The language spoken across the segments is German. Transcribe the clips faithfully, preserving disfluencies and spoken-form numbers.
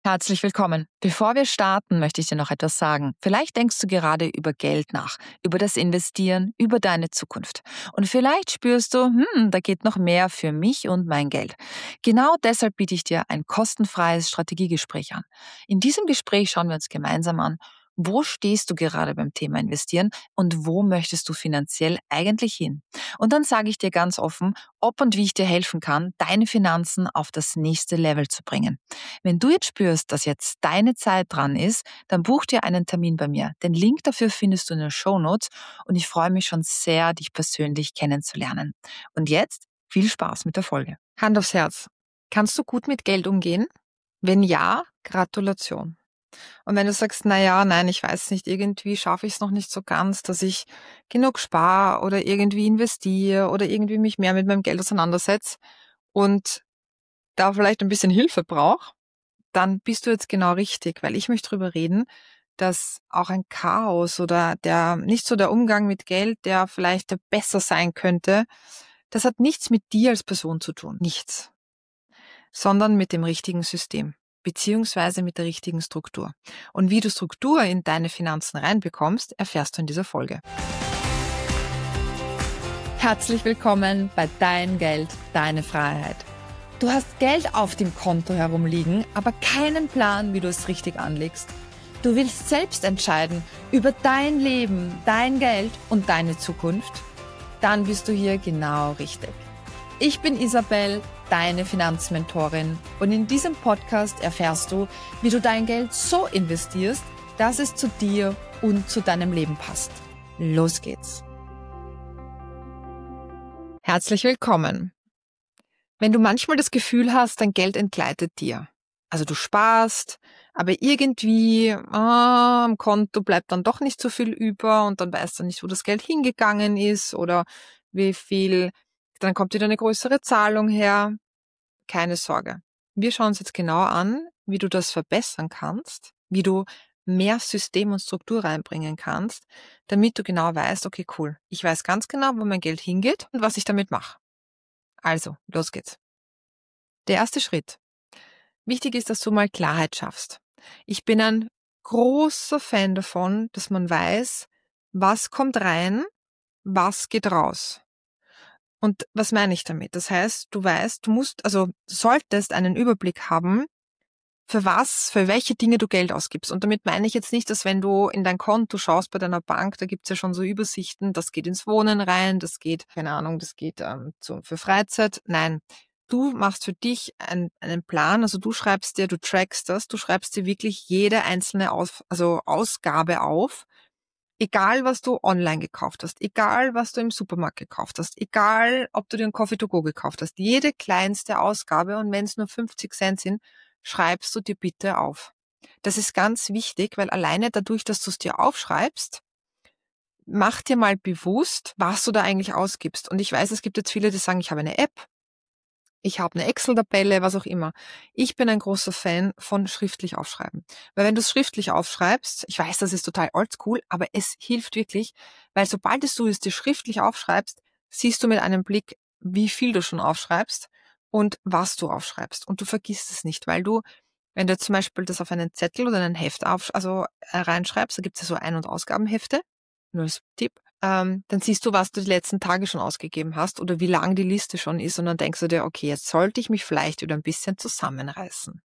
Herzlich willkommen. Bevor wir starten, möchte ich dir noch etwas sagen. Vielleicht denkst du gerade über Geld nach, über das Investieren, über deine Zukunft. Und vielleicht spürst du, hm, da geht noch mehr für mich und mein Geld. Genau deshalb biete ich dir ein kostenfreies Strategiegespräch an. In diesem Gespräch schauen wir uns gemeinsam an, wo stehst du gerade beim Thema Investieren und wo möchtest du finanziell eigentlich hin? Und dann sage ich dir ganz offen, ob und wie ich dir helfen kann, deine Finanzen auf das nächste Level zu bringen. Wenn du jetzt spürst, dass jetzt deine Zeit dran ist, dann buch dir einen Termin bei mir. Den Link dafür findest du in den Shownotes und ich freue mich schon sehr, dich persönlich kennenzulernen. Und jetzt viel Spaß mit der Folge. Hand aufs Herz. Kannst du gut mit Geld umgehen? Wenn ja, Gratulation. Und wenn du sagst, na ja, nein, ich weiß nicht, irgendwie schaffe ich es noch nicht so ganz, dass ich genug spare oder irgendwie investiere oder irgendwie mich mehr mit meinem Geld auseinandersetze und da vielleicht ein bisschen Hilfe brauche, dann bist du jetzt genau richtig, weil ich möchte drüber reden, dass auch ein Chaos oder der nicht so der Umgang mit Geld, der vielleicht besser sein könnte, das hat nichts mit dir als Person zu tun. Nichts. Sondern mit dem richtigen System, beziehungsweise mit der richtigen Struktur. Und wie du Struktur in deine Finanzen reinbekommst, erfährst du in dieser Folge. Herzlich willkommen bei Dein Geld, deine Freiheit. Du hast Geld auf dem Konto herumliegen, aber keinen Plan, wie du es richtig anlegst. Du willst selbst entscheiden über dein Leben, dein Geld und deine Zukunft? Dann bist du hier genau richtig. Ich bin Isabel, deine Finanzmentorin, und in diesem Podcast erfährst du, wie du dein Geld so investierst, dass es zu dir und zu deinem Leben passt. Los geht's! Herzlich willkommen. Wenn du manchmal das Gefühl hast, dein Geld entgleitet dir, also du sparst, aber irgendwie ah, am Konto bleibt dann doch nicht so viel über und dann weißt du nicht, wo das Geld hingegangen ist oder wie viel, dann kommt wieder eine größere Zahlung her. Keine Sorge. Wir schauen uns jetzt genauer an, wie du das verbessern kannst, wie du mehr System und Struktur reinbringen kannst, damit du genau weißt, okay, cool, ich weiß ganz genau, wo mein Geld hingeht und was ich damit mache. Also, los geht's. Der erste Schritt. Wichtig ist, dass du mal Klarheit schaffst. Ich bin ein großer Fan davon, dass man weiß, was kommt rein, was geht raus. Und was meine ich damit? Das heißt, du weißt, du musst, also du solltest einen Überblick haben, für was, für welche Dinge du Geld ausgibst. Und damit meine ich jetzt nicht, dass wenn du in dein Konto schaust bei deiner Bank, da gibt's ja schon so Übersichten, das geht ins Wohnen rein, das geht, keine Ahnung, das geht ähm, zu, für Freizeit. Nein, du machst für dich ein, einen Plan, also du schreibst dir, du trackst das, du schreibst dir wirklich jede einzelne Aus, also Ausgabe auf. Egal, was du online gekauft hast, egal, was du im Supermarkt gekauft hast, egal, ob du dir einen Coffee to go gekauft hast, jede kleinste Ausgabe, und wenn es nur fünfzig Cent sind, schreibst du dir bitte auf. Das ist ganz wichtig, weil alleine dadurch, dass du es dir aufschreibst, mach dir mal bewusst, was du da eigentlich ausgibst. Und ich weiß, es gibt jetzt viele, die sagen, ich habe eine App, ich habe eine Excel-Tabelle, was auch immer. Ich bin ein großer Fan von schriftlich aufschreiben. Weil wenn du es schriftlich aufschreibst, ich weiß, das ist total oldschool, aber es hilft wirklich, weil sobald du es dir schriftlich aufschreibst, siehst du mit einem Blick, wie viel du schon aufschreibst und was du aufschreibst. Und du vergisst es nicht, weil du, wenn du zum Beispiel das auf einen Zettel oder einen Heft auf, also äh, reinschreibst, da gibt es ja so Ein- und Ausgabenhefte, nur als Tipp, ähm, dann siehst du, was du die letzten Tage schon ausgegeben hast oder wie lang die Liste schon ist, und dann denkst du dir, okay, jetzt sollte ich mich vielleicht wieder ein bisschen zusammenreißen.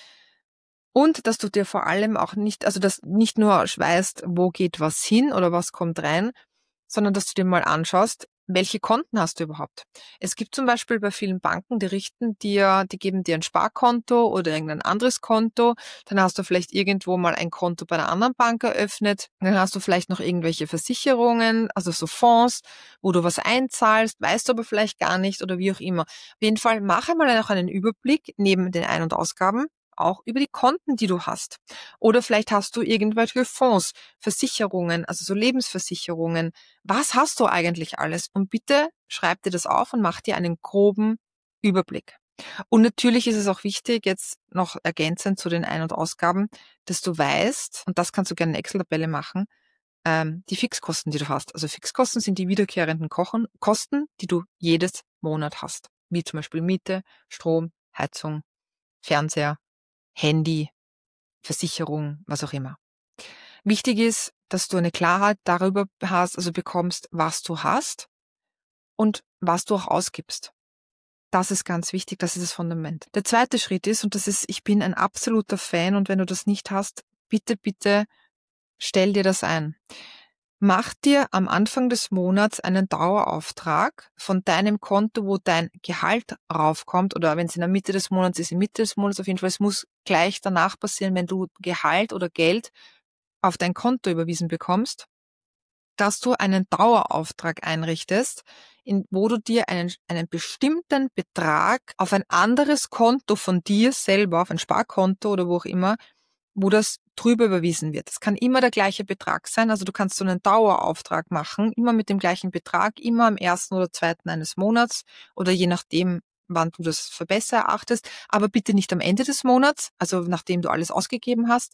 Und dass du dir vor allem auch nicht, also dass nicht nur weißt, wo geht was hin oder was kommt rein, sondern dass du dir mal anschaust, welche Konten hast du überhaupt? Es gibt zum Beispiel bei vielen Banken, die richten dir, die geben dir ein Sparkonto oder irgendein anderes Konto. Dann hast du vielleicht irgendwo mal ein Konto bei einer anderen Bank eröffnet. Dann hast du vielleicht noch irgendwelche Versicherungen, also so Fonds, wo du was einzahlst, weißt du aber vielleicht gar nicht oder wie auch immer. Auf jeden Fall mache mal auch einen Überblick neben den Ein- und Ausgaben, auch über die Konten, die du hast. Oder vielleicht hast du irgendwelche Fonds, Versicherungen, also so Lebensversicherungen. Was hast du eigentlich alles? Und bitte schreib dir das auf und mach dir einen groben Überblick. Und natürlich ist es auch wichtig, jetzt noch ergänzend zu den Ein- und Ausgaben, dass du weißt, und das kannst du gerne in Excel-Tabelle machen, ähm, die Fixkosten, die du hast. Also Fixkosten sind die wiederkehrenden Kochen, Kosten, die du jedes Monat hast. Wie zum Beispiel Miete, Strom, Heizung, Fernseher, Handy, Versicherung, was auch immer. Wichtig ist, dass du eine Klarheit darüber hast, also bekommst, was du hast und was du auch ausgibst. Das ist ganz wichtig, das ist das Fundament. Der zweite Schritt ist, und das ist, ich bin ein absoluter Fan, und wenn du das nicht hast, bitte, bitte stell dir das ein. Mach dir am Anfang des Monats einen Dauerauftrag von deinem Konto, wo dein Gehalt raufkommt, oder wenn es in der Mitte des Monats ist, in der Mitte des Monats auf jeden Fall. Es muss gleich danach passieren, wenn du Gehalt oder Geld auf dein Konto überwiesen bekommst, dass du einen Dauerauftrag einrichtest, in, wo du dir einen, einen bestimmten Betrag auf ein anderes Konto von dir selber, auf ein Sparkonto oder wo auch immer, wo das drüber überwiesen wird. Das kann immer der gleiche Betrag sein, also du kannst so einen Dauerauftrag machen, immer mit dem gleichen Betrag, immer am ersten oder zweiten eines Monats oder je nachdem, wann du das für besser erachtest, aber bitte nicht am Ende des Monats, also nachdem du alles ausgegeben hast.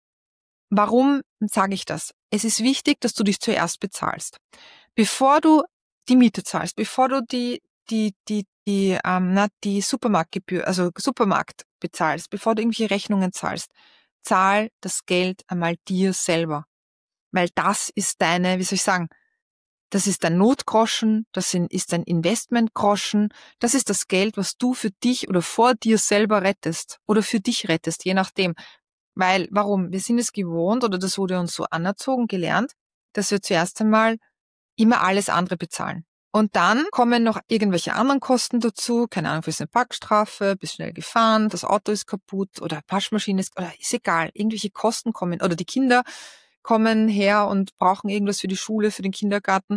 Warum sage ich das? Es ist wichtig, dass du dich zuerst bezahlst. Bevor du die Miete zahlst, bevor du die die die die ähm, na, die Supermarktgebühr, also Supermarkt bezahlst, bevor du irgendwelche Rechnungen zahlst, zahl das Geld einmal dir selber. Weil das ist deine, wie soll ich sagen, das ist dein Notgroschen, das ist dein Investmentgroschen, das ist das Geld, was du für dich oder vor dir selber rettest oder für dich rettest, je nachdem. Weil, warum? Wir sind es gewohnt, oder das wurde uns so anerzogen, gelernt, dass wir zuerst einmal immer alles andere bezahlen. Und dann kommen noch irgendwelche anderen Kosten dazu, keine Ahnung, für eine Parkstrafe, bist schnell gefahren, das Auto ist kaputt oder Waschmaschine ist, oder ist egal, irgendwelche Kosten kommen, oder die Kinder kommen her und brauchen irgendwas für die Schule, für den Kindergarten.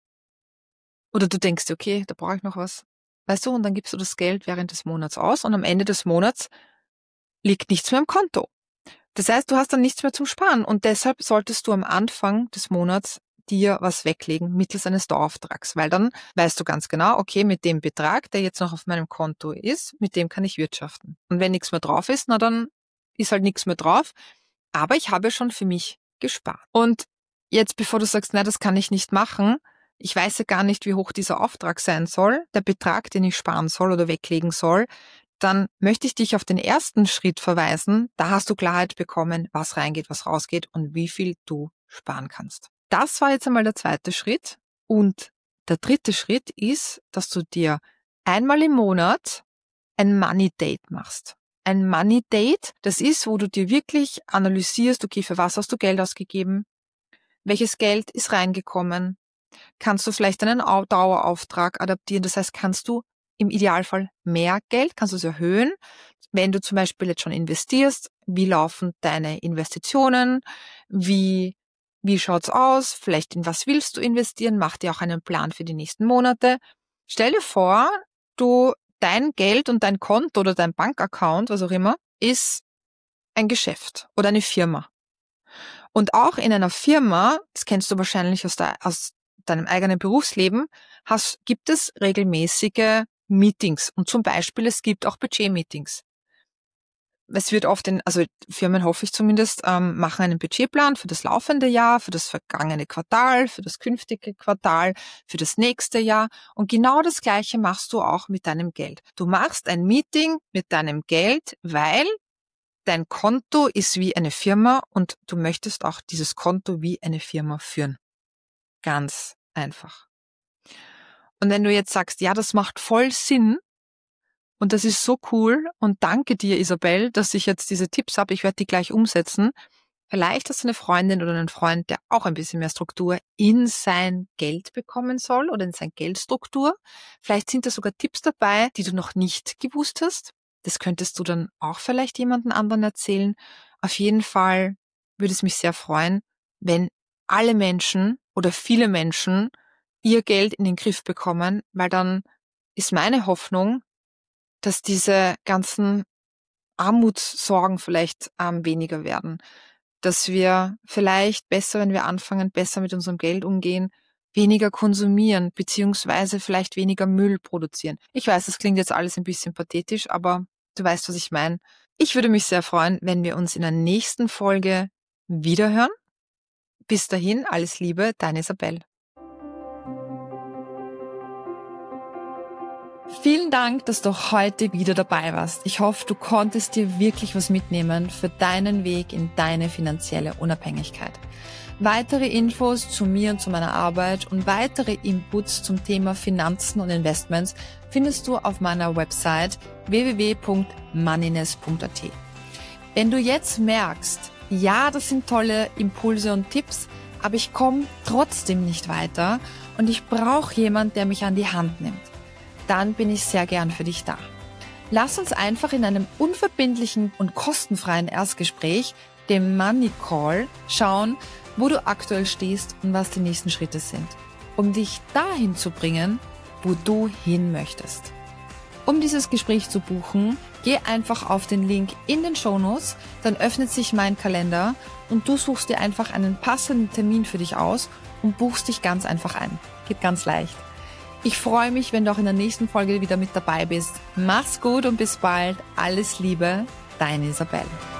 Oder du denkst dir, okay, da brauche ich noch was. Weißt du, und dann gibst du das Geld während des Monats aus und am Ende des Monats liegt nichts mehr im Konto. Das heißt, du hast dann nichts mehr zum Sparen, und deshalb solltest du am Anfang des Monats dir was weglegen mittels eines Dauerauftrags, weil dann weißt du ganz genau, okay, mit dem Betrag, der jetzt noch auf meinem Konto ist, mit dem kann ich wirtschaften. Und wenn nichts mehr drauf ist, na dann ist halt nichts mehr drauf, aber ich habe schon für mich gespart. Und jetzt, bevor du sagst, na, das kann ich nicht machen, ich weiß ja gar nicht, wie hoch dieser Auftrag sein soll, der Betrag, den ich sparen soll oder weglegen soll, dann möchte ich dich auf den ersten Schritt verweisen. Da hast du Klarheit bekommen, was reingeht, was rausgeht und wie viel du sparen kannst. Das war jetzt einmal der zweite Schritt. Und der dritte Schritt ist, dass du dir einmal im Monat ein Money Date machst. Ein Money Date, das ist, wo du dir wirklich analysierst, okay, für was hast du Geld ausgegeben? Welches Geld ist reingekommen? Kannst du vielleicht einen Dauerauftrag adaptieren? Das heißt, kannst du im Idealfall mehr Geld, kannst du es erhöhen. Wenn du zum Beispiel jetzt schon investierst, wie laufen deine Investitionen? Wie, wie schaut's aus? Vielleicht in was willst du investieren? Mach dir auch einen Plan für die nächsten Monate. Stell dir vor, du, dein Geld und dein Konto oder dein Bankaccount, was auch immer, ist ein Geschäft oder eine Firma. Und auch in einer Firma, das kennst du wahrscheinlich aus, der, aus deinem eigenen Berufsleben, hast, gibt es regelmäßige Meetings. Und zum Beispiel, es gibt auch Budget-Meetings. Es wird oft in, also Firmen, hoffe ich zumindest, ähm, machen einen Budgetplan für das laufende Jahr, für das vergangene Quartal, für das künftige Quartal, für das nächste Jahr. Und genau das Gleiche machst du auch mit deinem Geld. Du machst ein Meeting mit deinem Geld, weil dein Konto ist wie eine Firma und du möchtest auch dieses Konto wie eine Firma führen. Ganz einfach. Und wenn du jetzt sagst, ja, das macht voll Sinn und das ist so cool und danke dir, Isabel, dass ich jetzt diese Tipps habe, ich werde die gleich umsetzen. Vielleicht hast du eine Freundin oder einen Freund, der auch ein bisschen mehr Struktur in sein Geld bekommen soll oder in seine Geldstruktur. Vielleicht sind da sogar Tipps dabei, die du noch nicht gewusst hast. Das könntest du dann auch vielleicht jemanden anderen erzählen. Auf jeden Fall würde es mich sehr freuen, wenn alle Menschen oder viele Menschen ihr Geld in den Griff bekommen, weil dann ist meine Hoffnung, dass diese ganzen Armutssorgen vielleicht ähm, weniger werden. Dass wir vielleicht besser, wenn wir anfangen, besser mit unserem Geld umgehen, weniger konsumieren, beziehungsweise vielleicht weniger Müll produzieren. Ich weiß, das klingt jetzt alles ein bisschen pathetisch, aber du weißt, was ich meine. Ich würde mich sehr freuen, wenn wir uns in der nächsten Folge wiederhören. Bis dahin, alles Liebe, deine Isabel. Vielen Dank, dass du heute wieder dabei warst. Ich hoffe, du konntest dir wirklich was mitnehmen für deinen Weg in deine finanzielle Unabhängigkeit. Weitere Infos zu mir und zu meiner Arbeit und weitere Inputs zum Thema Finanzen und Investments findest du auf meiner Website w w w punkt moneyness punkt a t. Wenn du jetzt merkst, ja, das sind tolle Impulse und Tipps, aber ich komme trotzdem nicht weiter und ich brauche jemanden, der mich an die Hand nimmt, dann bin ich sehr gern für dich da. Lass uns einfach in einem unverbindlichen und kostenfreien Erstgespräch, dem Money Call, schauen, wo du aktuell stehst und was die nächsten Schritte sind, um dich dahin zu bringen, wo du hin möchtest. Um dieses Gespräch zu buchen, geh einfach auf den Link in den Shownotes, dann öffnet sich mein Kalender und du suchst dir einfach einen passenden Termin für dich aus und buchst dich ganz einfach ein. Geht ganz leicht. Ich freue mich, wenn du auch in der nächsten Folge wieder mit dabei bist. Mach's gut und bis bald. Alles Liebe, deine Isabelle.